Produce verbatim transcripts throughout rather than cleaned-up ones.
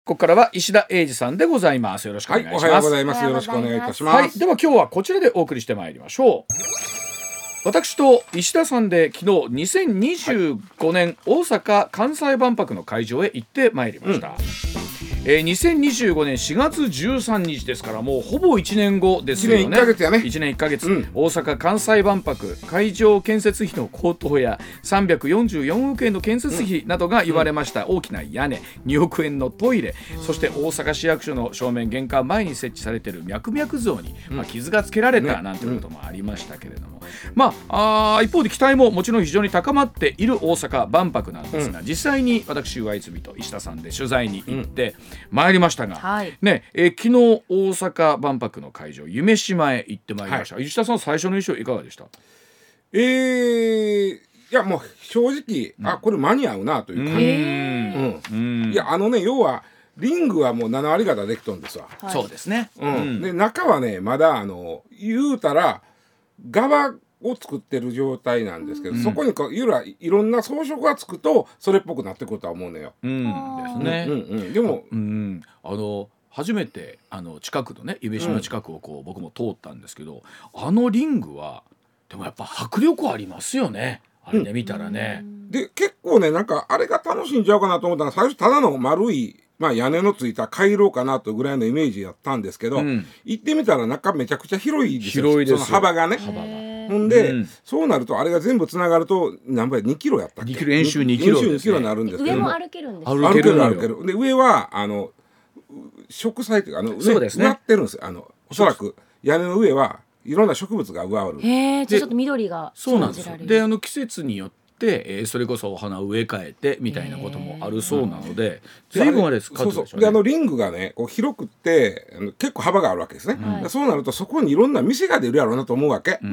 ここからは石田英二さんでございます。よろしくお願いします。 はい、おはようございます。よろしくお願いいたします。 はい、では今日はこちらでお送りしてまいりましょう。私と石田さんで昨日にせんにじゅうごねん大阪・関西万博の会場へ行ってまいりました、うんえー、にせんにじゅうごねんしがつじゅうさんにちですからもうほぼいちねんごですよね。 いちねんいっかげつやね。 いちねんいっかげつ、 うん、 大阪・関西万博会場建設費の高騰やさんびゃくよんじゅうよんおくえんの建設費などが言われました、うん、大きな屋根におくえんのトイレ、うん、そして大阪市役所の正面玄関前に設置されている脈々像に、うんまあ、傷がつけられたなんていうこともありましたけれども、ねうん、まあ、あ一方で期待ももちろん非常に高まっている大阪万博なんですが、うん、実際に私上泉と石田さんで取材に行ってまいりましたが、うんはいねえー、昨日大阪万博の会場夢洲へ行ってまいりました、はい、石田さん最初の印象いかがでした？ えー、いやもう正直、うん、あこれ間に合うなという感じ、うんうん、いやあのね要はリングはもうななわり方できとんですわ、 はい、そうですね、 うんうん、で中はねまだあの言うたら側を作ってる状態なんですけど、うん、そこにこういろいろんな装飾がつくとそれっぽくなってくるとは思うのよ、うん、 ですね、 うんうん、でも、 うん、あの初めてあの近くのね夢洲の近くをこう、うん、僕も通ったんですけどあのリングはでもやっぱ迫力ありますよねあれね、うん、見たらねで結構ねなんかあれが楽しいんちゃうかなと思ったら最初ただの丸いまあ、屋根のついた回廊かなとぐらいのイメージやったんですけど、うん、行ってみたら中めちゃくちゃ広いですよ。 広いですよその幅がね幅がほんで、うん、そうなるとあれが全部つながると何倍にキロやったっけにキロ遠州にキロです、ね、 にキロになるんですけど上も歩けるんですよ歩ける歩けるで上はあの植栽というかあの、ね、 そうですね、 植わってるんですよあのおそらく屋根の上はいろんな植物が植わるへーじゃあちょっと緑がそうなんですよであの季節によってでえー、それこそお花を植え替えてみたいなこともあるそうなので随分あれですそうそうであのリングがねこう広くってあの結構幅があるわけですね、うん、そうなるとそこにいろんな店が出るやろうなと思うわけ、うん、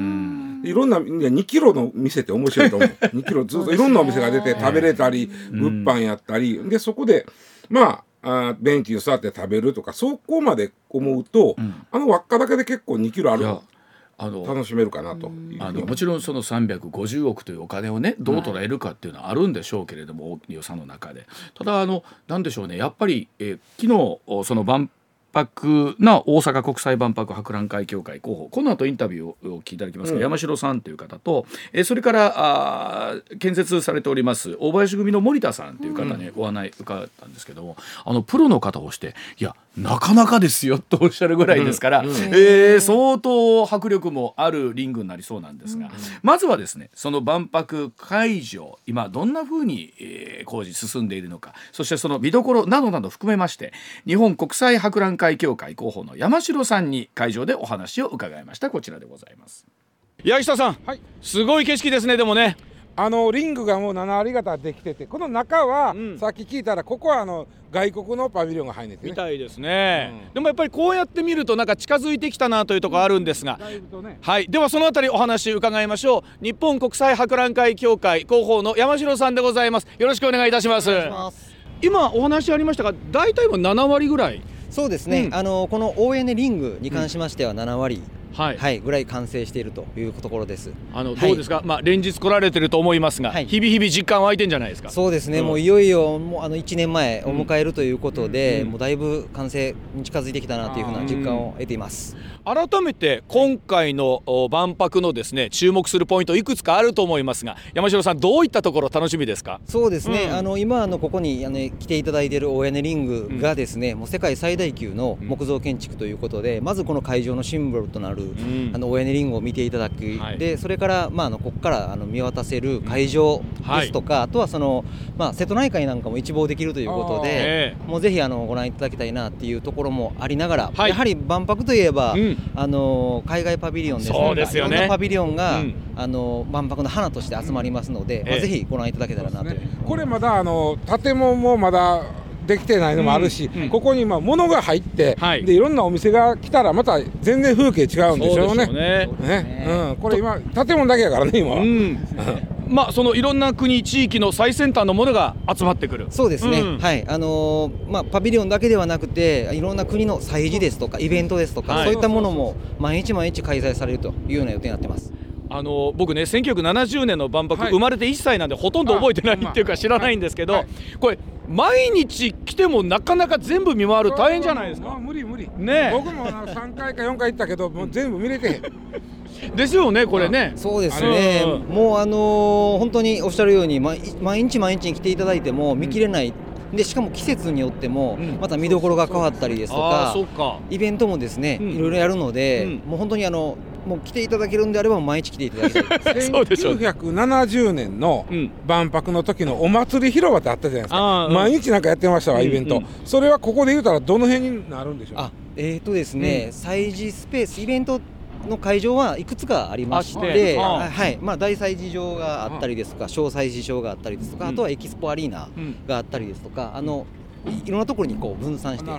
いろんなにキロの店って面白いと思うにキロずっといろんなお店が出て食べれたり、物販やったりでそこでまああベンチに座って食べるとかそこまで思うと、うん、あの輪っかだけで結構にキロあるのあの楽しめるかなとあのもちろんそのさんびゃくごじゅうおくというお金をねどう捉えるかっていうのはあるんでしょうけれども、大きい予算の中でただあのなんでしょうねやっぱり、えー、昨日その万博な大阪国際万博博覧会協会広報この後インタビューをお聞きいただきますが、うん、山城さんという方と、えー、それからあ建設されております大林組の森田さんという方にお話伺ったんですけども、うん、あのプロの方をしていやなかなかですよとおっしゃるぐらいですから、うんうんえー、相当迫力もあるリングになりそうなんですが、うん、まずはですねその万博会場今どんな風に、えー、工事進んでいるのかそしてその見どころなどなど含めまして日本国際博覧会協会広報の山城さんに会場でお話を伺いました。こちらでございます。八下さん、はい、すごい景色ですね。でもねあのリングがもうななわり方できててこの中は、うん、さっき聞いたらここはあの外国のパビリオンが入んねてねみたいですね、うん、でもやっぱりこうやって見るとなんか近づいてきたなというところあるんですが、うんだいぶとね、はい、ではそのあたりお話伺いましょう。日本国際博覧会協会広報の山城さんでございます。よろしくお願いいたします。お願いします。今お話ありましたが大体もななわりぐらいそうですね、うん、あのこの大屋根リングに関しましてはななわり、うんはいはい、ぐらい完成しているというところです。 あのどうですか、はいまあ、連日来られてると思いますが、はい、日々日々実感湧いてんじゃないですか。 そうですね、うん、もういよいよもうあのいちねんまえを迎えるということで、うん、もうだいぶ完成に近づいてきたなというふうな実感を得ています。 改めて今回の万博のですね注目するポイントいくつかあると思いますが山城さんどういったところ楽しみですか。 そうですね、うん、あの今あのここにあの来ていただいている大屋根リングがですね、うん、もう世界最大級の木造建築ということで、うん、まずこの会場のシンボルとなる、うん、あの大屋根リングを見ていただく、はい、でそれから、まあ、あのここからあの見渡せる会場ですとか、はい、あとはその、まあ、瀬戸内海なんかも一望できるということで、もうぜひあのご覧いただきたいなっていうところもありながら、はい、やはり万博といえば、うん、あの海外パビリオンですとかそうですよね、 いろんなパビリオンが、うん、あの万博の花として集まりますので、うんまあ、ぜひご覧いただけたらなと、ね、 これまだあの建物もまだできてないのもあるし、うんうん、ここにまあ物が入って、はい、でいろんなお店が来たらまた全然風景違うんでしょうね。そうでしょうね。ね、うん、これ今建物だけやからね今は。うんまあ、そのいろんな国地域の最先端のものが集まってくる。 そうですね、うんはいあのーまあ、パビリオンだけではなくていろんな国の祭事ですとかイベントですとか、はい、そういったものも毎日毎日開催されるというような予定になってます。 あの僕ねせんきゅうひゃくななじゅうねんの万博、はい、生まれていっさいなんでほとんど覚えてないっていうか知らないんですけど、はい、これ毎日来てもなかなか全部見回る大変じゃないですか。 無理無理ね。 僕もさんかいかよんかい行ったけどもう全部見れてへんですよねこれね。 そうですね、 うん、 もうあのー、本当におっしゃるように毎日毎日に来ていただいても見切れない、うん、でしかも季節によってもまた見どころが変わったりですとか、 そうかイベントもですね、うん、いろいろやるので、うん、もう本当にあのもう来ていただけるんであれば毎日来ていただきたいそうでしょう。せんきゅうひゃくななじゅうねんの万博の時のお祭り広場ってあったじゃないですか、うん、毎日なんかやってましたわイベント、うんうん、それはここで言うたらどの辺になるんでしょう。 あえーとですね、うん、催事スペースイベントの会場はいくつかありまして、はいまあ、大催事場があったりですとか小催事場があったりですとか、うん、あとはエキスポアリーナがあったりですとか、うん、あのいろんなところにこう分散して、はい、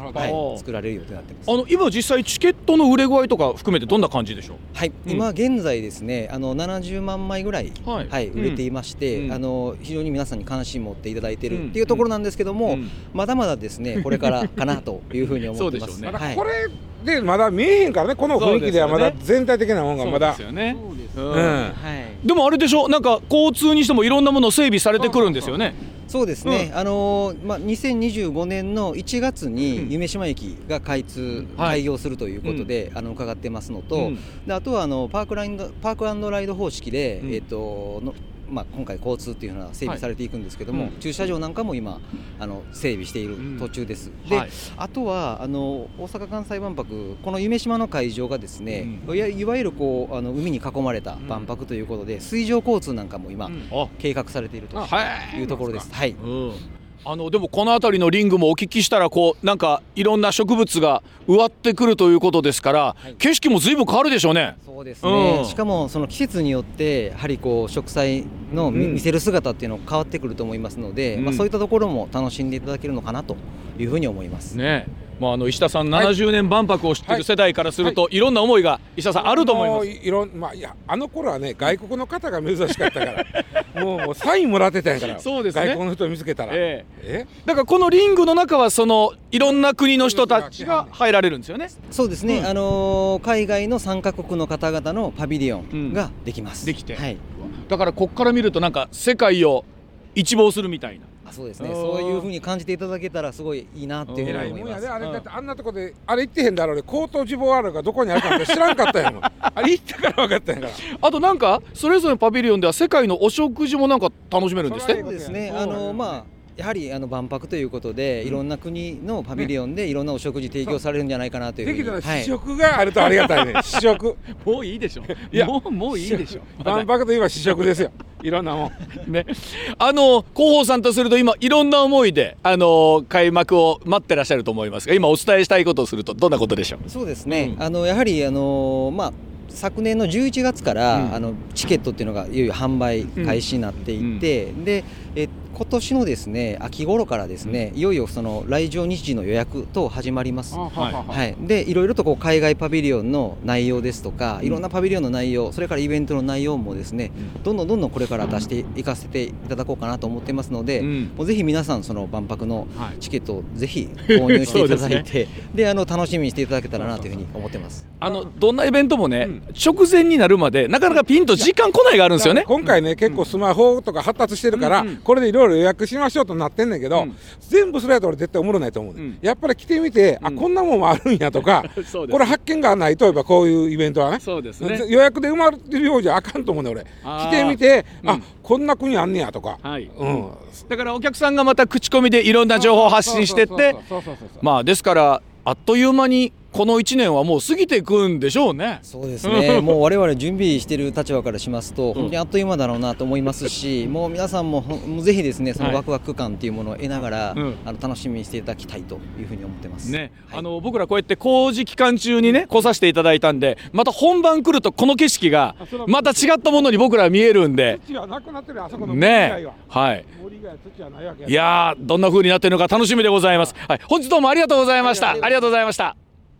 作られる予定になってます。 あの今実際チケットの売れ具合とか含めてどんな感じでしょう。 はい、うん、今現在ですねあのななじゅうまんまいぐらい、はいはい、売れていまして、うん、あの非常に皆さんに関心持っていただいているっていうところなんですけども、うん、まだまだですねこれからかなというふうに思ってます。 そうでしょうね、 はい、 これでまだ見えへんからねこの雰囲気ではまだ全体的なものがまだ。 そうですよね。でもあれでしょなんか交通にしてもいろんなもの整備されてくるんですよね。 そうですね、うん、あのーまあ、にせんにじゅうごねんのいちがつに夢洲駅が開通、うん、開業するということで、はい、あの伺ってますのと、うん、であとはあのパークラインドパーク&ライド方式で、うん、えーとのまあ、今回交通っていうのは整備されていくんですけども、はい、駐車場なんかも今あの整備している途中です、うん、で、はい、あとはあの大阪・関西万博この夢洲の会場がですね、うん、い, いわゆるこうあの海に囲まれた万博ということで、うん、水上交通なんかも今、うん、計画されているというところです。はい、うんあのでもこの辺りのリングもお聞きしたらこうなんかいろんな植物が植わってくるということですから、はい、景色も随分変わるでしょうね。 そうですね、うん、しかもその季節によってやはりこう植栽の、うん、見せる姿っていうの変わってくると思いますので、うんまあ、そういったところも楽しんでいただけるのかなというふうに思いますね。 まあ、あの石田さんななじゅうねん万博を知っている世代からすると、はいはい、いろんな思いが石田さんあると思います。 いろん、まあ、いやあの頃はね外国の方が珍しかったからもう、もうサインもらってたんやからそうです、ね、外国の人を見つけたら、えー、えだからこのリングの中はそのいろんな国の人たちが入られるんですよね。 そうですね、うんあのー、海外の参加国の方々のパビリオンができます、 うん、できて、 はい、 だからここから見るとなんか世界を一望するみたいな。 そうですね、そういう風に感じていただけたらすごいいいなっていうふうに思います。 あれだってあんなとこであれ行ってへんだろうね。コートジボワールがどこにあるかって知らんかったやんあれ行ったから分かったんやからあとなんかそれぞれのパビリオンでは世界のお食事もなんか楽しめるんですね。 そうですね、あのまあやはりあの万博ということで、うん、いろんな国のパビリオンでいろんなお食事提供されるんじゃないかなというふうに、 できたら試食があるとありがたいね、はい、試食もういいでしょいやもう、もういいでしょ万博といえば試食ですよいろんなもんね、あの広報さんとすると今いろんな思いであの開幕を待ってらっしゃると思いますが、今お伝えしたいことをするとどんなことでしょう。 そうですね、うん、あのやはりあのまあ昨年のじゅういちがつから、うん、あのチケットっていうのがいよいよ販売開始になっていって、うんうん、でえ今年のですね秋頃からですね、うん、いよいよその来場日時の予約等始まります。はいはい、でいろいろとこう海外パビリオンの内容ですとか、うん、いろんなパビリオンの内容、それからイベントの内容もですね、うん、どんどんどんどんこれから出していかせていただこうかなと思ってますので、うん、もうぜひ皆さんその万博のチケットをぜひ購入していただいて、で、ね、であの楽しみにしていただけたらなというふうに思ってます。 あのどんなイベントもね、うん、直前になるまでなかなかピンと時間来ないがあるんですよね。 今回ね、結構スマホとか発達してるから、うんうん、これでいろいろ予約しましょうとなってんねんけど、うん、全部それやと俺絶対おもろないと思う、ねうん、やっぱり来てみて、うん、あこんなもんもあるんやとかこれ発見がないとやっぱこういうイベントはね、 そうですね、 予約で埋まってるようじゃあかんと思うね俺。来てみて、うん、あこんな国あんねやとか、はいうん、 だからお客さんがまた口コミでいろんな情報を発信してってまあですからあっという間にこのいちねんはもう過ぎていくんでしょうね。 そうですねもう我々準備している立場からしますと本当にあっという間だろうなと思いますし、もう皆さんももうぜひですねそのワクワク感というものを得ながら、はいうん、あの楽しみにしていただきたいというふうに思ってます、 ねはい、 あの僕らこうやって工事期間中にね来させていただいたんで、また本番来るとこの景色がまた違ったものに僕ら見えるんで、 土はなくなってるあそこのねはいいやーどんな風になってるのか楽しみでございます、はい、本日どうもありがとうございました。ありがとうございました。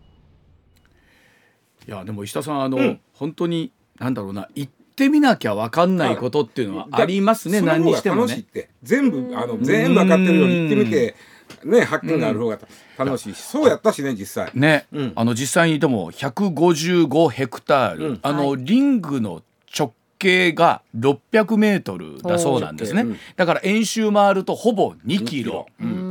いやでも石田さんあの、うん、本当になんだろうな、行ってみなきゃ分かんないことっていうのはありますね。何にしてもね全部あの全部分かってるように行ってみてね、発見がある方が楽しいし、そうやったしね実際ね、うん、あの実際にでもひゃくごじゅうごヘクタール、うん、あの、はい、リングの直径がろっぴゃくメートルだそうなんですね、うん、だから円周回るとほぼにキロ、うん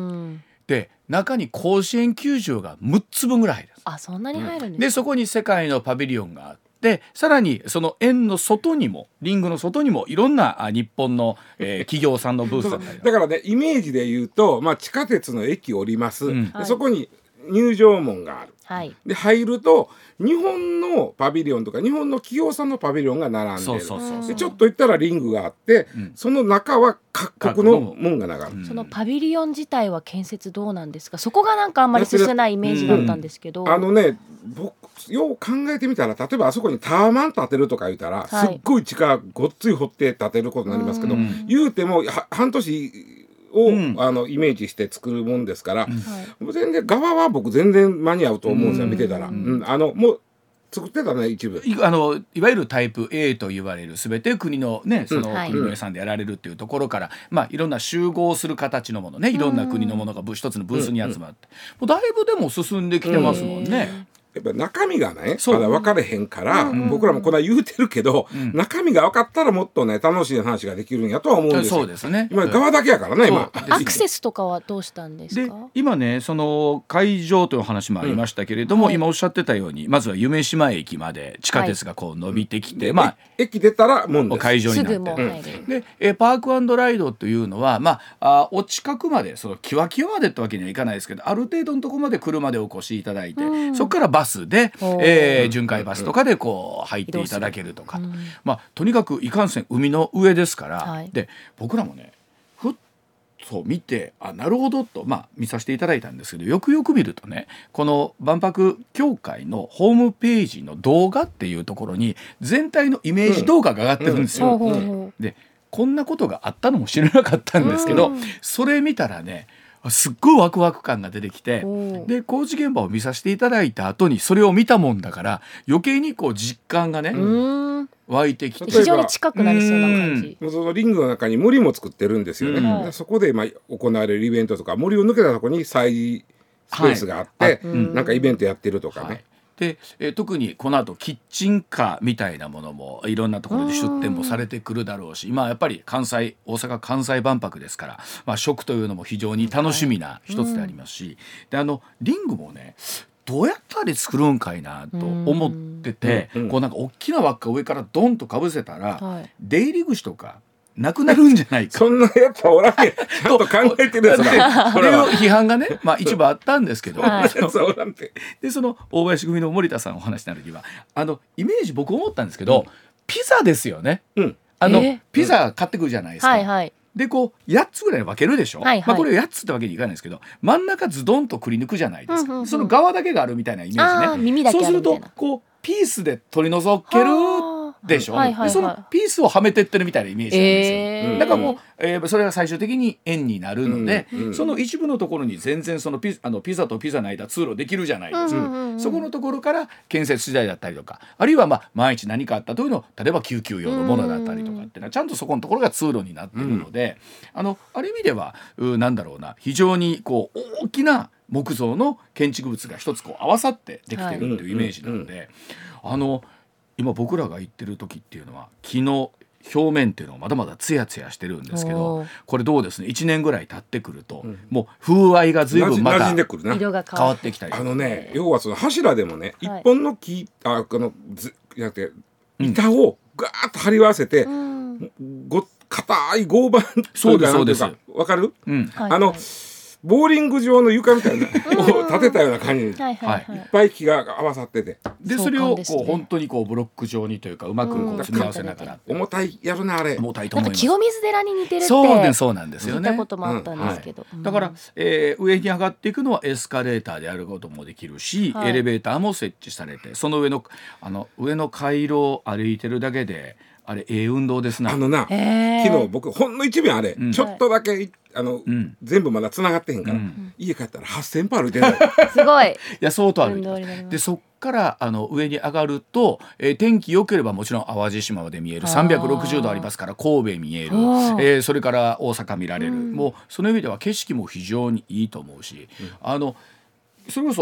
で中に甲子園球場がむっつぶんぐらい入るんです。 あ、そんなに入るんですか。 でそこに世界のパビリオンがあってでさらにその円の外にもリングの外にもいろんなあ日本の、えー企業さんのブースだったりだからねイメージで言うと、まあ、地下鉄の駅降ります、 うんでそこに入場門がある。 はい。 で入ると日本のパビリオンとか日本の企業さんのパビリオンが並んでる。 そうそうそうでちょっと行ったらリングがあって、 うんその中は各国の門が流れる、 うんそのパビリオン自体は建設どうなんですか。そこがなんかあんまり進めないイメージだったんですけど、 あのね僕よう考えてみたら例えばあそこにタワマン建てるとか言ったら、 はいすっごい地下ごっつい掘って建てることになりますけど、 うん言うてもは半年を、 うんあのイメージして作るもんですから、 はいもう全然側は僕全然間に合うと思うんですよ、 うん見てたら、 ううんんあのもう作ってたね一部。 いあのいわゆるタイプ A と言われる全て国のねそのうんはい国の予算でやられるっていうところから、まあいろんな集合する形のものねいろんな国のものがブ一つのブースに集まって、もうだいぶでも進んできてますもんね。 やっぱ中身がねそうまだ分かれへんから、 うん僕らもこんな言うてるけど、 うん中身が分かったらもっとね楽しい話ができるんやとは思うんですよ。 そうですね。 今側だけやからね、今そうアクセスとかはどうしたんですでか。 今ねその会場という話もありましたけれども、 うんはい今おっしゃってたようにまずは夢島駅まで地下鉄がこう伸びてきて、 でまあ駅出たらもんです。 会場になってるすぐもう入る。 でえパーク&ライドというのは、まあ、あお近くまでそのキワキワまでってわけにはいかないですけどある程度のところまで車でお越しいただいて、 うんそこからバスで、 おーえー巡回バスとかでこう入っていただけるとか、 うんまあ、とにかくいかんせん海の上ですから、 はいで僕らもねふっと見てあなるほどと、まあ、見させていただいたんですけどよくよく見るとねこの万博協会のホームページの動画っていうところに全体のイメージ動画が上がってるんですよ。 ほうほうほでこんなことがあったのも知らなかったんですけど、 うんそれ見たらねすっごいワクワク感が出てきてう。おーで工事現場を見させていただいた後にそれを見たもんだから余計にこう実感がね、 うーん。 湧いてきて例えば非常に近くなりそうな感じ。 そのリングの中に森も作ってるんですよね、 うんでそこでまあ行われるイベントとか森を抜けたところに催事スペースがあって、 はいあうんなんかイベントやってるとかね、 はいでえー特にこの後キッチンカーみたいなものもいろんなところで出店もされてくるだろうし今やっぱり関西大阪・関西万博ですから、まあ、食というのも非常に楽しみな一つでありますし、であのリングもねどうやったら作るんかいなと思ってて、 うんこうなんか大きな輪っか上からドンとかぶせたら、 はい。 出入り口とかなくなるんじゃないかそんなやつはおらんやんちゃんと考えてるやつだっていう批判がね、まあ、一部あったんですけど、 はいそんなやつはおらんて。 でその大林組の森田さんお話になる時はあのイメージ僕思ったんですけど、ピザですよね。 うんあのえピザ買ってくるじゃないですか。 はいはい。 でこうやっつぐらい分けるでしょ、 はいはいまあ、これをやっつってわけにいかないんですけど真ん中ズドンとくり抜くじゃないですか、 うんうんうんその側だけがあるみたいなイメージね。 あー耳だけそうするあるみたいな。 とこうピースで取り除けるでしょ、 はいはいはいでそのピースをはめてってるみたいなイメージなんですよ。 えーだからもう、えーそれが最終的に円になるので、 うんうんその一部のところに全然そのピあのピザとピザの間通路できるじゃないですか、 うんうんうんうんそこのところから建設資材だったりとかあるいはまあ万一何かあったというのを例えば救急用のものだったりとかっていうのはちゃんとそこのところが通路になっているので、あのある意味ではうなんだろうな非常にこう大きな木造の建築物が一つこう合わさってできているっていうイメージなので、あの今僕らが行ってる時っていうのは木の表面っていうのはまだまだツヤツヤしてるんですけどおーこれどうですねいちねんぐらい経ってくると、 うんもう風合いが随分ま馴た染んでくるな。 色が変わ変わってっきたりあのね要はその柱でもね一はい本の木あこのずじゃなくて板をガーッと張り合わせて、 うんご硬い合板そうですといかそうですなんていうかわかるうんはいあのはいボーリング場の床みたいなを立てたような感じにいっはいはいはい。 ぱい木が合わさっててで壮それをこ観ですねう本当にこうブロック状にというかうまくこうんう積み合わせながら重たいやるなあれ。 重たいとなんか思います。 清水寺に似てるってそうねそうなんですよね聞いたこともあったんですけど。うんだから、えー上に上がっていくのはエスカレーターでやることもできるし、 はいエレベーターも設置されてその上のあの上の回廊を歩いてるだけであれええ運動ですな。 あのなへー昨日僕ほんの一秒あれ、 うんちょっとだけいあの、 うん全部まだ繋がってへんから、 うん家帰ったらはっせん歩歩いてるすごい。 いや相当歩い運てます動になりますでそっからあの上に上がると、えー天気良ければもちろん淡路島まで見えるあーさんびゃくろくじゅうどありますから神戸見える、 あーえーそれから大阪見られる、 うんもうその意味では景色も非常にいいと思うし、あのそれこそ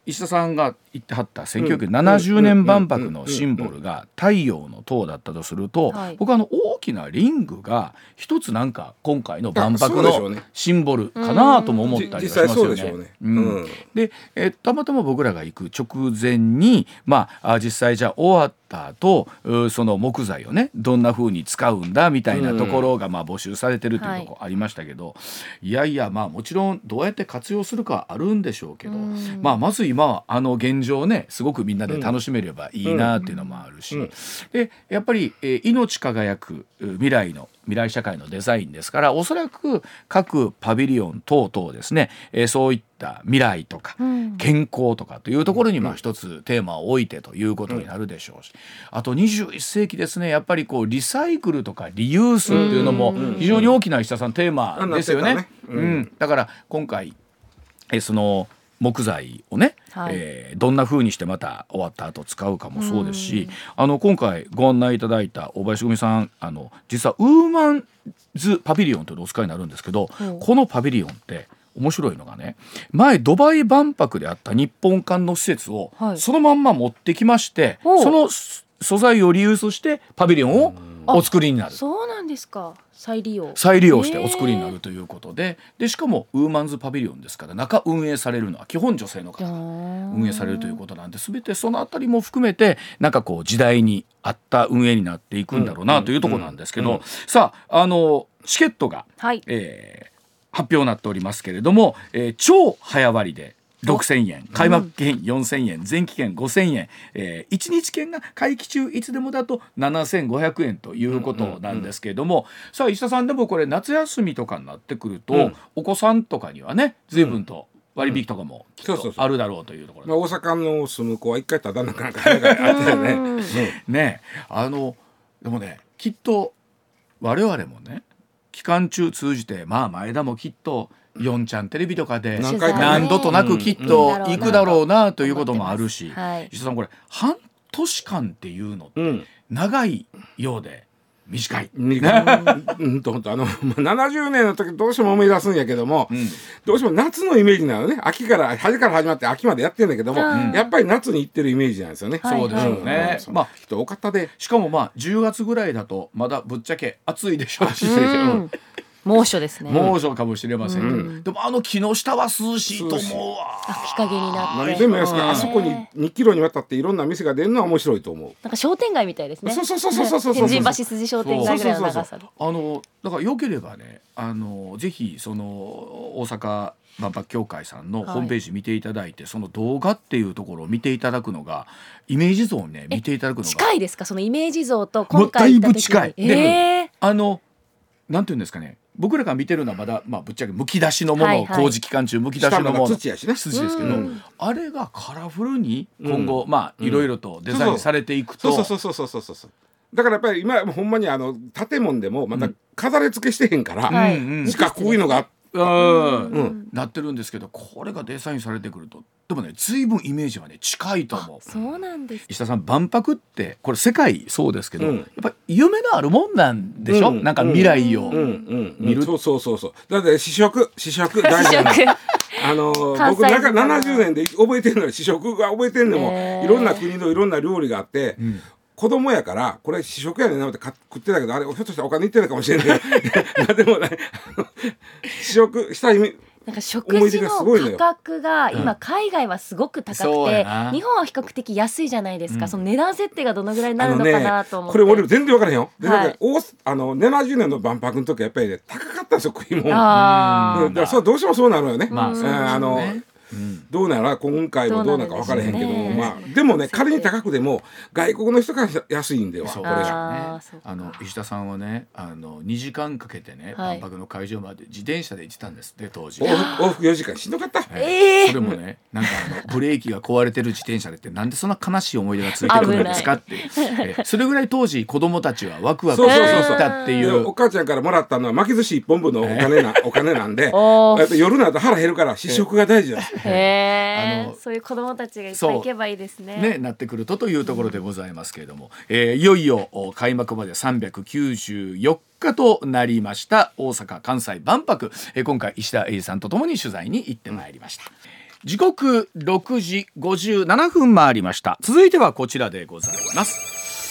石田さんが言ってはったせんきゅうひゃくななじゅうねん万博のシンボルが太陽の塔だったとすると、 はい、 僕はあの大きなリングが一つなんか今回の万博のシンボルかなとも思ったりはしますよね。で、えたまたま僕らが行く直前に、まあ、実際じゃあ終わった後その木材をねどんな風に使うんだみたいなところがまあ募集されてるというところありましたけど、はい、いやいやまあもちろんどうやって活用するかはあるんでしょうけど、まあ、まず今はあの現状ねすごくみんなで楽しめればいいなっていうのもあるし、でやっぱり、えー、命輝く未来の未来社会のデザインですから、おそらく各パビリオン等々ですね、えー、そういった未来とか健康とかというところにまあ一つテーマを置いてということになるでしょうし、あとにじゅういっせいきですね、やっぱりこうリサイクルとかリユースっていうのも非常に大きな石田さんテーマですよね。うん、だから今回えその木材をね、はい、えー、どんな風にしてまた終わった後使うかもそうですし、あの今回ご案内いただいた大林組さん、あの実はウーマンズパビリオンというのをお使いになるんですけど、うん、このパビリオンって面白いのがね、前ドバイ万博であった日本館の施設をそのまんま持ってきまして、はい、その素材をリユースしてパビリオンをお作りになる。 そうなんですか。再利用再利用してお作りになるということで、でしかもウーマンズパビリオンですから中運営されるのは基本女性の方が運営されるということなんで、全てそのあたりも含めてなんかこう時代に合った運営になっていくんだろうなというところなんですけど、うんうんうん、さああのチケットが、はい、えー、発表になっておりますけれども、えー、超早割でろくせんえん、開幕券よんせんえん、前期券ごせんえん、えー、いちにち券が会期中いつでもだとななせんごひゃくえんということなんですけれども、うんうんうん、さあ石田さんでもこれ夏休みとかになってくると、うん、お子さんとかにはね随分と割引とかもきっとあるだろうというところで、 まあ、大阪の住む子は一回ただなんかなんかあったよね。うん、 ね、あのでもねきっと我々もね期間中通じてまあ前田もきっとよんちゃんテレビとかで何度となくきっと行くだろうなということもあるし、石田さんこれ半年間っていうのって長いようで短い、 うんうんとあのななじゅうねんの時どうしても思い出すんやけども、うん、どうしても夏のイメージなのね。秋から春から始まって秋までやってるんだけども、うん、やっぱり夏に行ってるイメージなんですよね。 そうですよね、うん、まあ人多かったで、 しかもまあじゅうがつぐらいだとまだぶっちゃけ暑いでしょうし、 うん猛暑ですね。 猛暑かもしれませんけど、うん、でもあの木の下は涼しいと思うわ。 日陰になって。 でもあそこににキロにわたっていろんな店が出るのは面白いと思う。 なんか商店街みたいですね。 そうそうそうそうそうそう。 天神橋筋商店街ぐらいの長さで。 あのだから良ければね、あのぜひその大阪万博協会さんのホームページ見ていただいて、はい、その動画っていうところを見ていただくのがイメージ像をね見ていただくのが近いですか。そのイメージ像と今回行った時にだいぶ近い。 えー、 であのなんていうんですかね。僕らが見てるのはまだ、まあ、ぶっちゃけむき出しのもの、はいはい、工事期間中むき出しのもの土やしね、 土ですけど、うん、あれがカラフルに今後、うん、まあいろいろとデザインされていくと、 そうそうそうそうそうそうそうだからやっぱり今ほんまにあの建物でもまた飾り付けしてへんから、うん、四角いのがあってうんうん、なってるんですけど、これがデザインされてくるとでもね随分イメージはね近いと思う。 そうなんです。 石田さん万博ってこれ世界そうですけど、うん、やっぱり夢のあるもんなんでしょ、うん、なんか未来を見る、うんうんうん、 そうそうそうそうだって試食試食大事なのあの僕なんかななじゅうねんで覚えてるのに試食が覚えてるのも、えー、いろんな国のいろんな料理があって、うん子供やからこれ試食やねんなって食ってたけどあれひょっとしたらお金いってないかもしれないでもね試食した意味なんか食事の価格が今海外はすごく高くて、うん、日本は比較的安いじゃないですか、うん、その値段設定がどのぐらいになるのかなと思って、 ね、これ俺全然分からへんよ。で、はい、あのななじゅうねんの万博の時はやっぱり、ね、高かったんですよ食い物。あ、うん、だからそれどうしてもそうなるよね。まあ、うん、あのうん、どうなら今回もどうなるか分からへんけども、まあ、でもね仮に高くても外国の人から安いんではこれがね。あの石田さんはねあのにじかんかけてね、はい、万博の会場まで自転車で行ってたんですって当時。 往復よじかんしんどかった、 えー、それもねなんかあのブレーキが壊れてる自転車でってなんでそんな悲しい思い出がついてくるんですかってえそれぐらい当時子供たちはワクワクしてたっていう。 お母ちゃんからもらったのは巻き寿司いっぽんぶんのお金な、お金なんで夜になると腹減るから試食が大事だ。 へーあのそういう子どもたちがいっぱい行けばいいですね。 ねなってくるとというところでございますけれども、うんえー、いよいよ開幕までさんびゃくきゅうじゅうよっかとなりました大阪・関西万博、えー、今回石田英二さんとともに取材に行ってまいりました。 時刻ろくじごじゅうななふん回りました。続いてはこちらでございます。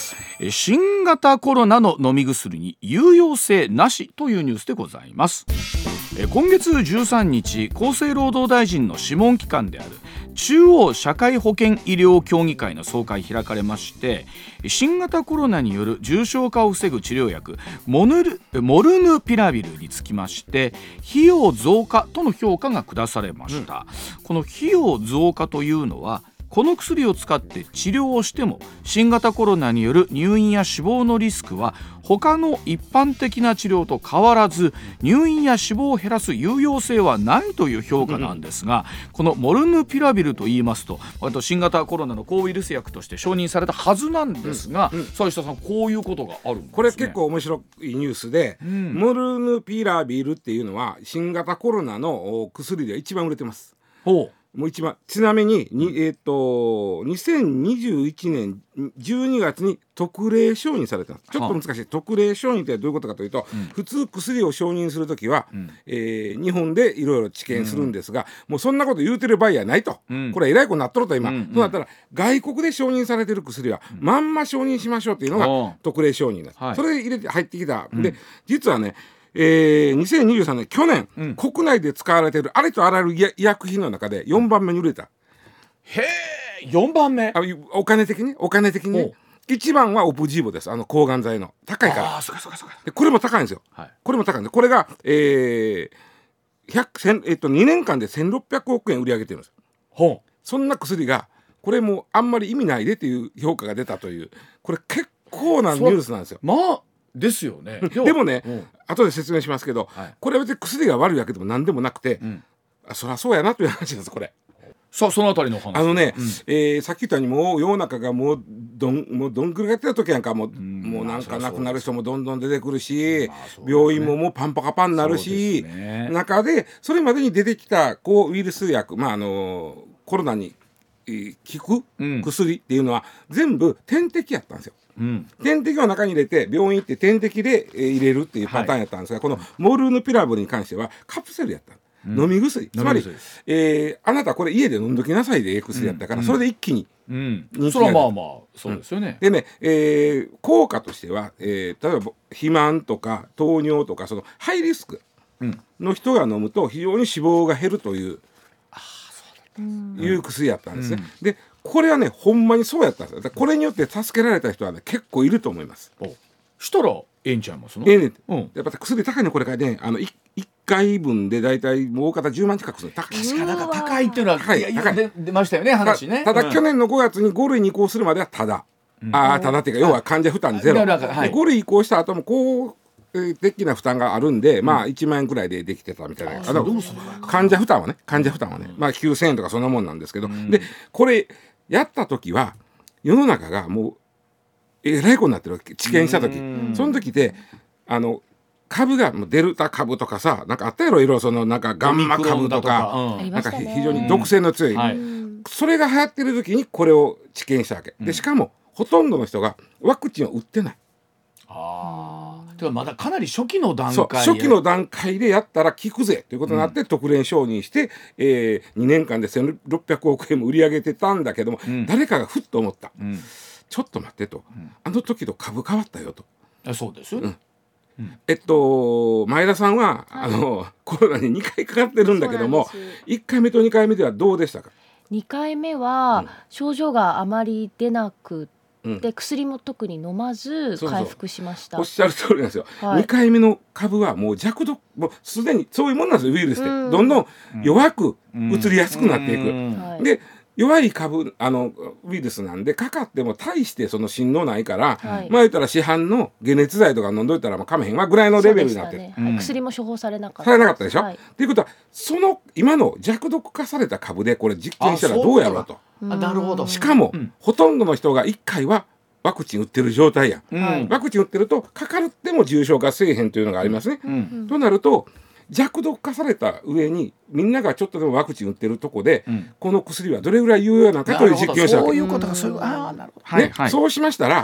新型コロナの飲み薬に有用性なしというニュースでございます。今月じゅうさんにち、厚生労働大臣の諮問機関である中央社会保険医療協議会の総会開かれまして、新型コロナによる重症化を防ぐ治療薬モヌルモルヌピラビルにつきまして費用増加との評価が下されました、うん、この費用増加というのは、この薬を使って治療をしても新型コロナによる入院や死亡のリスクは他の一般的な治療と変わらず、入院や死亡を減らす有用性はないという評価なんですが、うん、このモルヌピラビルといいますと、あと新型コロナの抗ウイルス薬として承認されたはずなんですが、うんうん、さあ石田さん、こういうことがあるんですね。 これ結構面白いニュースで、うん、モルヌピラビルっていうのは新型コロナの薬で一番売れてます。 ほう。 もう一番ちなみに、に、えー、とにせんにじゅういちねんじゅうにがつに特例承認された。ちょっと難しい。特例承認ってどういうことかというと、うん、普通薬を承認するときは、うん、えー、日本でいろいろ治験するんですが、うん、もうそんなこと言うてる場合やないと、うん、これえらいことになっとると今、うんうん、そうなったら外国で承認されてる薬は、うん、まんま承認しましょうっていうのが特例承認だ、はい、それで入れて入ってきた、うん、で実はね、えー、にせんにじゅうさんねん去年、うん、国内で使われているありとあらゆる医薬品の中でよんばんめに売れた。 へー、よんばんめ。 あ、お金的にお金的にいちばんはオプジーボです。あの抗がん剤の高いから。 あ、そうかそうかそうか。 でこれも高いんですよ、はい、これも高いんで、これが、えーひゃく、えっと、にねんかんでせんろっぴゃくおくえん売り上げてるんです。 ほう。 そんな薬がこれもあんまり意味ないでという評価が出たという、これ結構なニュースなんですよ。 まあですよね。 でもね、うん、後で説明しますけど、はい、これは別に薬が悪いわけでも何でもなくて、うん、あ、そりゃそうやなという話です。これさあ、そのあたりの話、 あのね、うん、えー、さっき言ったようにもう世の中がもうどんもうどんぐらいやってた時なんかもう、うん、もうなんか亡くなる人もどんどん出てくるし、まあね、病院ももうパンパカパンになるし、ね、中でそれまでに出てきた抗ウイルス薬、まああのコロナに効く薬っていうのは全部点滴やったんですよ。うん、点滴を中に入れて病院行って点滴で入れるっていうパターンやったんですが、はい、このモルヌピラビルに関してはカプセルやった、うん、飲み薬、つまり、えー、あなたこれ家で飲んどきなさいでええ薬やったから、うん、それで一気に人気が出る、うん、それはまあまあそうですよね、 うん、でね、えー、効果としては、えー、例えば肥満とか糖尿とかそのハイリスクの人が飲むと非常に脂肪が減るという、うん、いう薬やったんですね、うん、でこれはねほんまにそうやったんですよ。これによって助けられた人はね結構いると思います。 おしたらええんちゃいますの。 ええねん、うん、やっぱ薬高いのこれからね、あの いっかいぶんでだいたいもう大方じゅうまん近くする。 高い。確かなんか高いっていうのは高い高いで出ましたよね話ね。 た, ただ、うん、去年のごがつにごるいに移行するまではただ、うん、ああただっていうか要は患者負担ゼロ、はい、ごるい移行した後も公的な負担があるんで、うん、まあいちまんえんくらいでできてたみたいな、うん、あの患者負担はね患者負担はね、うん、まあきゅうせんえんとかそんなもんなんですけど、うん、でこれやった時は世の中がもうえらいことになってるわけ。治験した時、その時であの株がデルタ株とかさ、なんかあったやろ、いろいろそのなんかガンマ株とか、うん、なんか非常に毒性の強い、うんはい、それが流行ってる時にこれを治験したわけで、しかもほとんどの人がワクチンを打ってない。 ああ、ではまだかなり初期の段階、 そう初期の段階でやったら効くぜということになって特例承認して、うんえー、にねんかんでせんろっぴゃくおくえんも売り上げてたんだけども、うん、誰かがふっと思った、うん、ちょっと待ってと、うん、あの時と株変わったよと。 あ、そうですよね、うんうん、えっと前田さんは、はい、あのコロナににかいかかってるんだけどもいっかいめとにかいめではどうでしたか。 にかいめは症状があまり出なくで薬も特に飲まず回復しました。 そうそうおっしゃる通りなんですよ、はい、にかいめの株はもう弱毒、もうすでにそういうもんなんですよ。ウイルスってどんどん弱く移りやすくなっていく、うん、で弱い株あのウイルスなんでかかっても大してその振動ないから、はい、まあ言ったら市販の解熱剤とか飲んどいたらもうかめへんわぐらいのレベルになってる、 ねはい、薬も処方されなかったされなかったでしょ、はい、っていうことはその今の弱毒化された株でこれ実験したらどうやろうと。 あ、なるほど。 しかも、うん、ほとんどの人がいっかいはワクチン打ってる状態や、うん、ワクチン打ってるとかかるっても重症化せえへんというのがありますね、うん、となると弱毒化された上にみんながちょっとでもワクチン打ってるとこで、うん、この薬はどれぐらい有用なのかという実験をしたわけ。 そういうことがそういう、あーなるほど、 ねはいはい、そうしましたら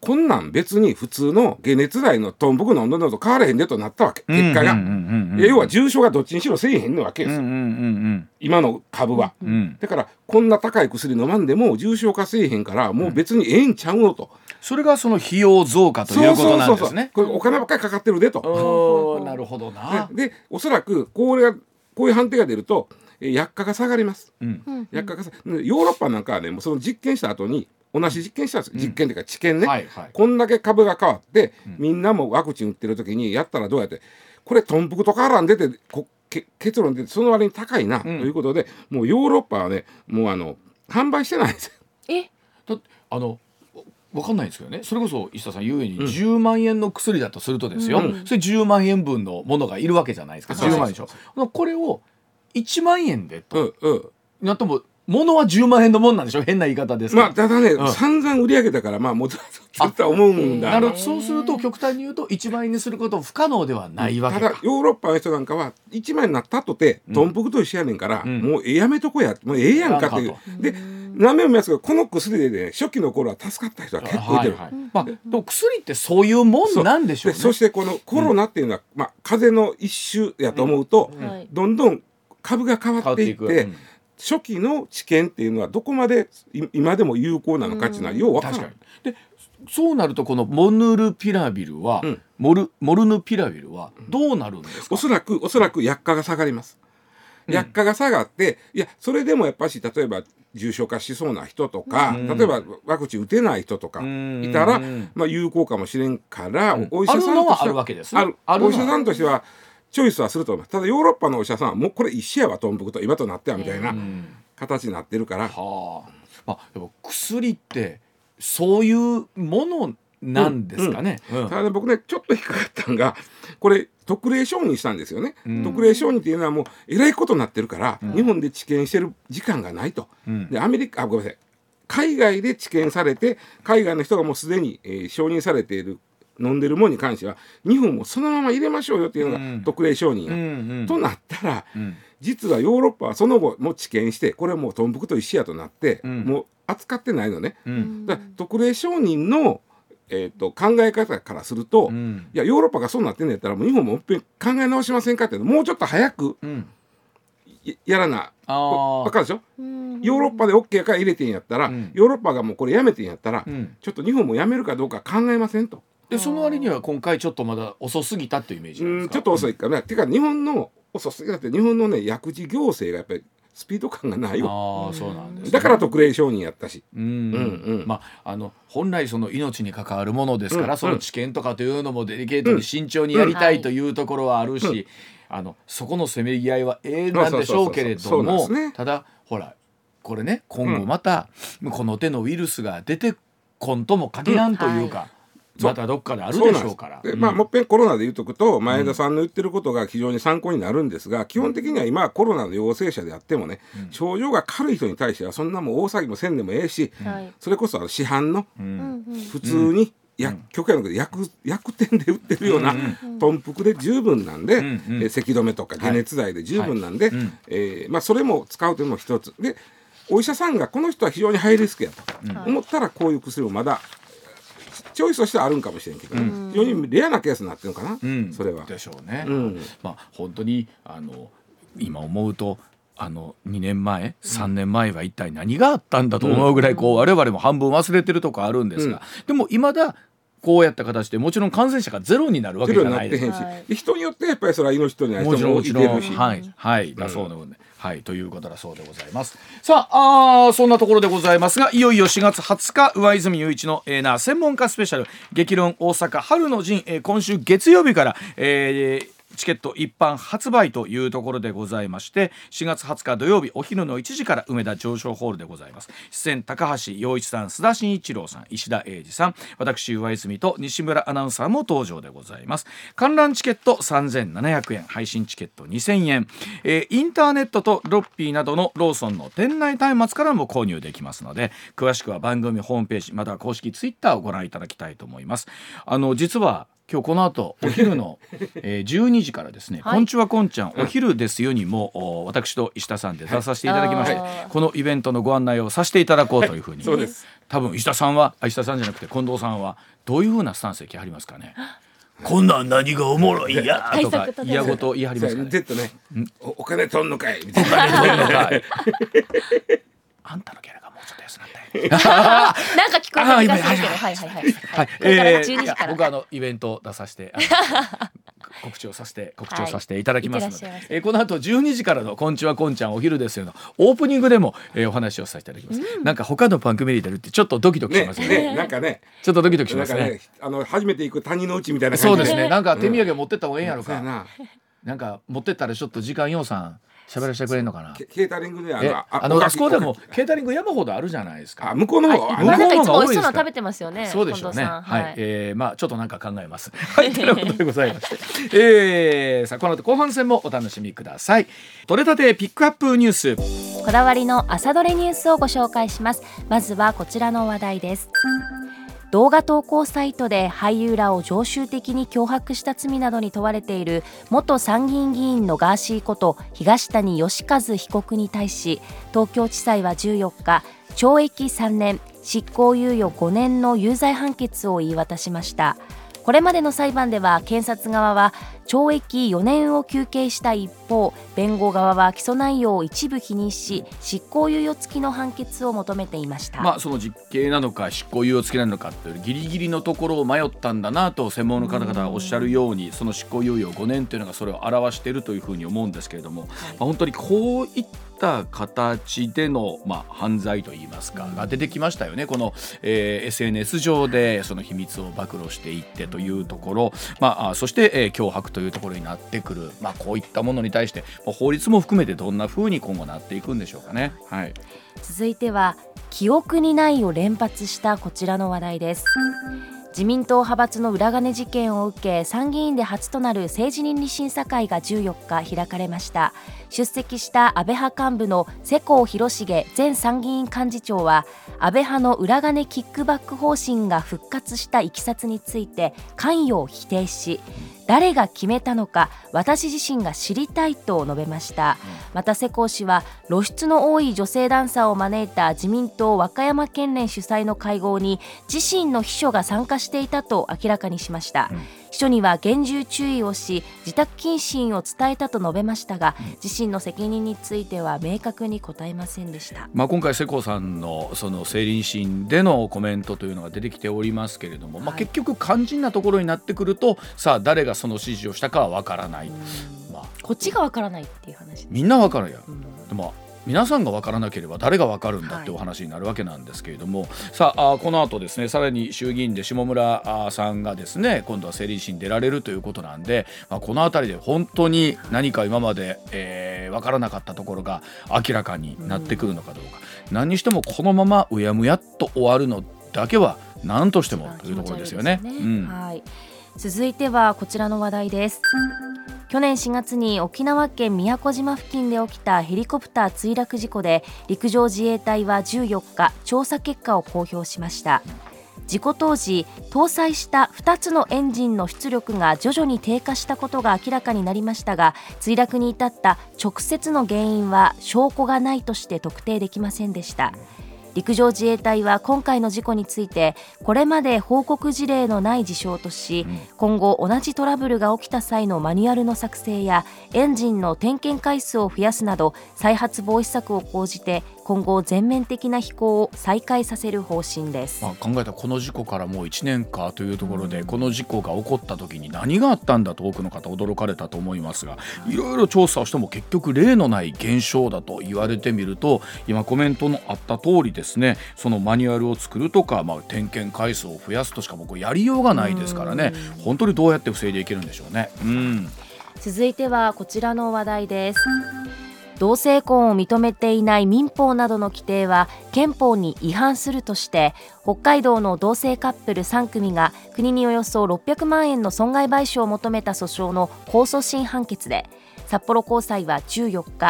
こんなん別に普通の解熱剤のトンブク飲んでるのと変わらへんでとなったわけ、結果が、要は重症がどっちにしろせえへんのわけですよ、うんうんうんうん、今の株は、うん、だからこんな高い薬飲まんでも重症化せえへんからもう別にええんちゃうのと、 それがその費用増加ということなんですね。 これお金ばっかりかかってるでと。 おなるほどな。 で、でおそらくこれがこういう判定が出ると薬価が下がります、うん、薬価がヨーロッパなんかはねもうその実験した後に同じ実験したんです、うん、実験というか治験ね、はいはい、こんだけ株が変わって、うん、みんなもワクチン打ってる時にやったらどうやってこれトンプクと変わらん出てこけ結論出てその割に高いな、うん、ということでもうヨーロッパはねもうあの販売してないんですよ。 えだあの分かんないんですけどね、それこそ石田さん言うようにじゅうまんえんの薬だとするとですよ、うん、それじゅうまんえんぶんのものがいるわけじゃないですか、じゅうまんえんでしょ。これをいちまんえんでと、うんうん、なっても物はじゅうまんえんのもんなんでしょ、変な言い方ですけど、 まあ、ただね、うん、散々売り上げたからまあもうずっと思うんだ。 なるほど、そうすると極端に言うといちまんえんにすること不可能ではないわけか。 ただヨーロッパの人なんかはいちまんえんになったとて、うん、トンプクと一緒やねんから、うん、もうやめとこやもうええやんかっていう。で何名も見ますけどこの薬で、ね、初期の頃は助かった人は結構いてる、はいはい、 まあ、薬ってそういうもんなんでしょうね。 そ, そしてこのコロナっていうのは、うんまあ、風邪の一種やと思うと、うんうん、どんどん株が変わっていって、うん、初期の治験っていうのはどこまで今でも有効なのかっていうのはよう分からない。 でそうなるとこのモヌルピラビルは、うん、モルモルヌピラビルはどうなるんですか。 おそらくおそらく薬価が下がります。薬価が下がって、いやそれでもやっぱし例えば重症化しそうな人とか、うん、例えばワクチン打てない人とかいたら、まあ、有効かもしれんから、うん、お医者さんとしてはあるあるお医者さんとしてはチョイスはすると思います。ただヨーロッパのお医者さんはもうこれ一緒やわトンプクと今となってはみたいな形になってるから、はあ、まあ、でも薬ってそういうものなんですかね。 うんうん、ただね僕ねちょっと引っかかったのがこれ特例承認したんですよね、うん、特例承認っていうのはもうえらいことになってるから、うん、日本で治験してる時間がないと、うん、でアメリカあごめんなさい海外で治験されて海外の人がもうすでに、えー、承認されている飲んでるものに関しては日本もそのまま入れましょうよっていうのが特例承認や、うんうん、となったら、うん、実はヨーロッパはその後も治験してこれはもうトンプクと一緒やとなって、うん、もう扱ってないのね、うん、だから特例承認のえー、と考え方からすると、うん、いやヨーロッパがそうなってんのやったらもう日本も考え直しませんかってもうちょっと早く、うん、や, やらな分かるでしょ。ヨーロッパで OK やから入れてんやったら、うん、ヨーロッパがもうこれやめてんやったら、うん、ちょっと日本もやめるかどうか考えませんと。 でその割には今回ちょっとまだ遅すぎたっていうイメージなんですか。うんちょっと遅いかな、うん、てか日本の遅すぎだって日本のね薬事行政がやっぱりスピード感がないよ。 あそうなんです、ね、 だから特例承認やったし、うんうんうんまあ、あの本来その命に関わるものですから、うん、その治験とかというのもデリケートに慎重にやりたいというところはあるし、うんうん、あのそこのせめぎ合いはええなんでしょうけれども、ただほらこれね今後またこの手のウイルスが出てこんとも限らんというか、うんはいまたどっかであるでしょうから。 で、まあ、もっぺんコロナで言うとくと前田さんの言ってることが非常に参考になるんですが、うん、基本的には今コロナの陽性者であってもね、うん、症状が軽い人に対してはそんなもん大騒ぎもせんでもええし、うん、それこそあの市販の、うん、普通に薬局やので 薬, 薬店で売ってるようなトンプクで十分なんで、うんうんえ咳止めとか解熱剤で十分なんで、はいはいえーまあ、それも使うというのも一つで、お医者さんがこの人は非常にハイリスクやと思ったらこういう薬をまだチョイスとしてはあるんかもしれんけど、うん、非常にレアなケースになってるのかな、うん、それはでしょうね、うんまあ、本当にあの今思うとあのにねんまえさんねんまえは一体何があったんだと思うぐらいこう我々も半分忘れてるとこあるんですが、うん、でも未だこうやった形でもちろん感染者がゼロになるわけじゃないですか。 人によってやっぱりそれは命取りない人もいてるし、 はい、はい、だそうなので、はい、ということだそうでございます。さあ、あそんなところでございますが、いよいよしがつはつか上泉雄一の、えー、な専門家スペシャル激論大阪春の陣、えー、今週月曜日から、えーチケット一般発売というところでございまして、しがつはつか土曜日お昼のいちじから梅田上昇ホールでございます。出演高橋陽一さん、須田慎一郎さん、石田英二さん、私上泉と西村アナウンサーも登場でございます。観覧チケットさんぜんななひゃくえん、配信チケットにせんえん、えー、インターネットとロッピーなどのローソンの店内端末からも購入できますので、詳しくは番組ホームページまたは公式ツイッターをご覧いただきたいと思います。あの実は今日この後お昼の、えー、じゅうにじからですね、はい、こんちはこんちゃんお昼ですよにも私と石田さんで出させていただきまして、はい、このイベントのご案内をさせていただこうというふうに、はい、 そうです。 多分石田さんは石田さんじゃなくて近藤さんはどういうふうなスタンスで来はりますかね。こんなん何がおもろいやとか嫌ごと言いはりますかね。 ねお, お金取んのかいみたいな。お金取んのかいあんたのキャラがもうちょっと安なったよなんか聞こえてきたけどはいはいはい、はいえー、じゅうにじから僕はあのイベントを出させて告知をさせて告知をさせていただきますので、はい、えー、この後じゅうにじからのこんちはこんちゃんお昼ですよのオープニングでも、えー、お話をさせていただきます、うん、なんか他の番組に出るってちょっとドキドキしますよ ね, ね, ねなんかねちょっとドキドキしますね。 ねあの初めて行く谷の内みたいな感じでそうですね。なんか手土産持ってった方がいいんやろか、うん、な, なんか持ってったらちょっと時間予算喋らせてくれるのかな。 ケータリングであの あ, あのあそこでもケータリング山ほどあるじゃないですか。 あ向こうの方が、 はい、なんかいつも美味しそうなの食べてますよね。 そうでしょうね。はい、 はい、 えー、まあちょっとなんか考えます。はいということでございまして、えー、さあこの後後半戦もお楽しみください。取れたてピックアップニュース、 こだわりの朝どれニュースをご紹介します。まずはこちらの話題です。動画投稿サイトで俳優らを常習的に脅迫した罪などに問われている元参議院議員のガーシーこと東谷義和被告に対し、東京地裁はじゅうよっか懲役さんねん執行猶予ごねんの有罪判決を言い渡しました。これまでの裁判では検察側は懲役よねんを求刑した一方、弁護側は起訴内容を一部否認し執行猶予付きの判決を求めていました。 まあ、その実刑なのか執行猶予付きなのかというギリギリのところを迷ったんだなと専門の方々がおっしゃるように、その執行猶予ごねんというのがそれを表しているというふうに思うんですけれども、はい、まあ、本当にこういった形での、まあ、犯罪といいますかが出てきましたよね。この、えー、エスエヌエス 上でその秘密を暴露していってというところ、まあ、そして、えー、脅迫というところになってくる、まあ、こういったものに対して法律も含めてどんな風に今後なっていくんでしょうかね。はい、 続いては記憶にないを連発したこちらの話題です。自民党派閥の裏金事件を受け、参議院で初となる政治倫理審査会がじゅうよっか開かれました。出席した安倍派幹部の世耕弘成前参議院幹事長は、安倍派の裏金キックバック方針が復活したいきさつについて関与を否定し、誰が決めたのか私自身が知りたいと述べました。また世耕氏は露出の多い女性ダンサーを招いた自民党和歌山県連主催の会合に自身の秘書が参加していたと明らかにしました。うん、秘書には厳重注意をし自宅謹慎を伝えたと述べましたが、自身の責任については明確に答えませんでした。 まあ、今回世耕さんのその政倫審でのコメントというのが出てきておりますけれども、はい、まあ、結局肝心なところになってくると、さあ誰がその指示をしたかは分からない、まあ、 こっちが分からないっていう話、 みんな分かるや、うん、でも皆さんが分からなければ誰が分かるんだってお話になるわけなんですけれども、はい、さあこの後ですね、さらに衆議院で下村さんがですね今度は政倫審に出られるということなんで、まあ、このあたりで本当に何か今まで、えー、分からなかったところが明らかになってくるのかどうか、うん、何にしてもこのままうやむやっと終わるのだけは何としてもというところですよね。うん、 はい、続いてはこちらの話題です。去年しがつに沖縄県宮古島付近で起きたヘリコプター墜落事故で、陸上自衛隊はじゅうよっか調査結果を公表しました。事故当時搭載したふたつのエンジンの出力が徐々に低下したことが明らかになりましたが、墜落に至った直接の原因は証拠がないとして特定できませんでした。陸上自衛隊は今回の事故についてこれまで報告事例のない事象とし、今後同じトラブルが起きた際のマニュアルの作成やエンジンの点検回数を増やすなど再発防止策を講じて今後全面的な飛行を再開させる方針です。 まあ、考えたらこの事故からもういちねんかというところで、うん、この事故が起こった時に何があったんだと多くの方驚かれたと思いますが、いろいろ調査をしても結局例のない現象だと言われてみると、今コメントのあった通りですね、そのマニュアルを作るとか、まあ、点検回数を増やすとしか僕やりようがないですからね、本当にどうやって防いでいけるんでしょうね。うん、 続いてはこちらの話題です。同性婚を認めていない民法などの規定は憲法に違反するとして、北海道の同性カップルさんくみが国におよそろっぴゃくまんえんの損害賠償を求めた訴訟の控訴審判決で、札幌高裁はじゅうよっか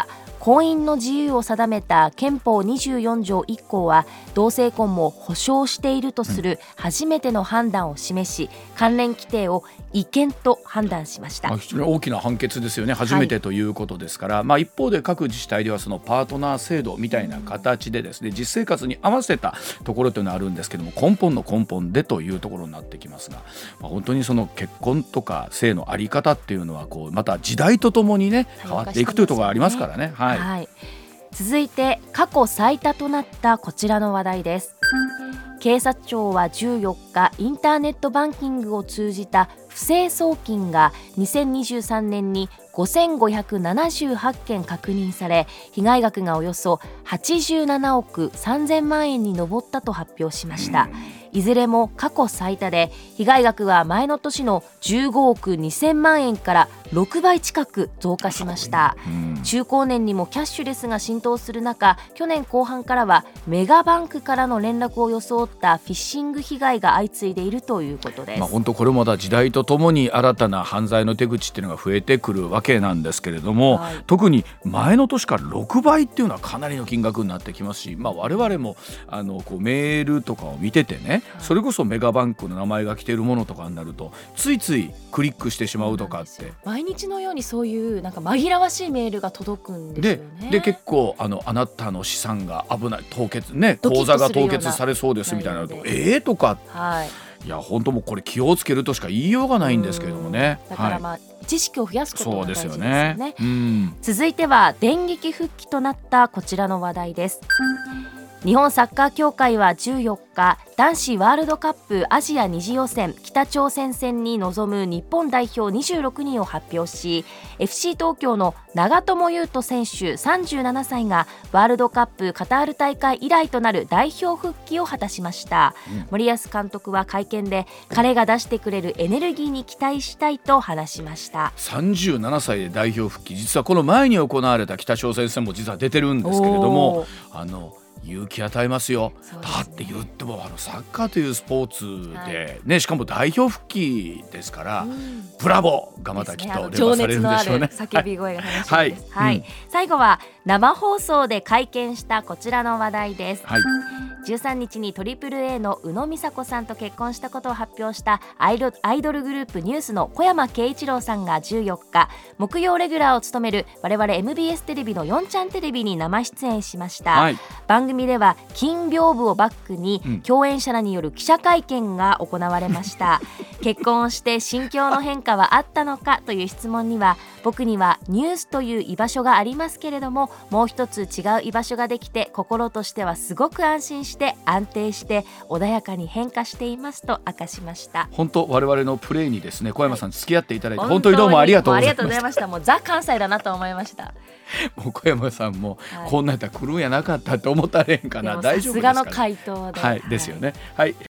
婚姻の自由を定めた憲法にじゅうよんじょういっこうは同性婚も保障しているとする初めての判断を示し、関連規定を違憲と判断しました。 まあ、非常に大きな判決ですよね。初めてということですから、はい、まあ、一方で各自治体ではそのパートナー制度みたいな形でですね、実生活に合わせたところというのはあるんですけども、根本の根本でというところになってきますが、まあ、本当にその結婚とか性の在り方っていうのはこうまた時代とともにね変わっていくというところがありますからね。はいはい、 続いて過去最多となったこちらの話題です。警察庁はじゅうよっか、インターネットバンキングを通じた不正送金がにせんにじゅうさんねんにごせんごひゃくななじゅうはちけん確認され、被害額がおよそはちじゅうななおくさんぜんまんえんに上ったと発表しました。いずれも過去最多で、被害額は前の年のじゅうごおくにせんまんえんからろくばい近く増加しました。中高年にもキャッシュレスが浸透する中、去年後半からはメガバンクからの連絡を装ったフィッシング被害が相次いでいるということです。 まあ、本当これもまだ時代とともに新たな犯罪の手口っていうのが増えてくるわけなんですけれども、はい、特に前の年からろくばいっていうのはかなりの金額になってきますし、まあ、我々もあのこうメールとかを見ててね、それこそメガバンクの名前が来ているものとかになるとついついクリックしてしまうとかって、 毎日のようにそういうなんか紛らわしいメールが届くんですよね。 で, で結構あのあなたの資産が危ない、凍結ね、口座が凍結されそうですみたいなのとえーとか、はい、いや本当もうこれ気をつけるとしか言いようがないんですけれどもね。 だからまあ、はい、知識を増やすことが大事ですよね。 そうですよね。うん、 続いては電撃復帰となったこちらの話題です。日本サッカー協会はじゅうよっか、男子ワールドカップアジアに次予選北朝鮮戦に臨む日本代表にじゅうろくにんを発表し、 エフシー 東京の長友佑都選手さんじゅうななさいがワールドカップカタール大会以来となる代表復帰を果たしました。うん、森保監督は会見で、彼が出してくれるエネルギーに期待したいと話しました。 さんじゅうななさいで代表復帰、実はこの前に行われた北朝鮮戦も実は出てるんですけれども、あの勇気与えますよ。すね、だって言ってもあのサッカーというスポーツで、ね、しかも代表復帰ですから、うん、ブラボーがまたきっと連発されるんでしょうね。 情熱のある叫び声が楽しみです。はいはい、うん、最後は生放送で会見したこちらの話題です。はい、じゅうさんにちに トリプルエー の宇野美沙子さんと結婚したことを発表したアイ ド, アイドルグループニュースの小山慶一郎さんがじゅうよっか、木曜レギュラーを務める我々 エムビーエス テレビのよんちゃんテレビに生出演しました。はい、番組では金屏風をバックに共演者らによる記者会見が行われました。うん、結婚をして心境の変化はあったのかという質問には、僕にはニュースという居場所がありますけれども、もう一つ違う居場所ができて、心としてはすごく安心して安定して穏やかに変化していますと明かしました。 本当我々のプレーにですね、小山さん付き合っていただいて、はい、本当にどうもありがとうございました。 ありがとうございました。もうザ関西だなと思いました。 もう小山さんも、はい、こんなやったら来るんやなかったって思ったらへんかな。大丈夫ですかね。 さすがの回答で、 はい、ですよね。はい。